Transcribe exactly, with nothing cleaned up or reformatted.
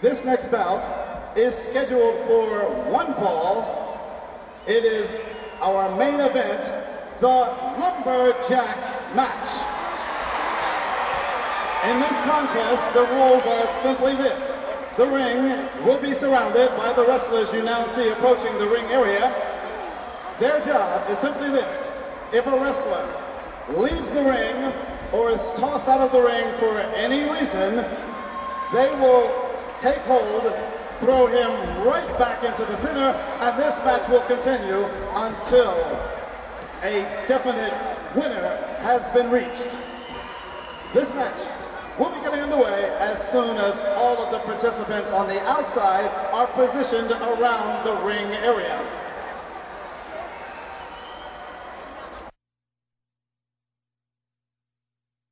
This next bout is scheduled for one fall. It is our main event, the Lumberjack match. In this contest, the rules are simply this. The ring will be surrounded by the wrestlers you now see approaching the ring area. Their job is simply this. If a wrestler leaves the ring or is tossed out of the ring for any reason, they will take hold, throw him right back into the center, and this match will continue until a definite winner has been reached. This match will be getting underway as soon as all of the participants on the outside are positioned around the ring area.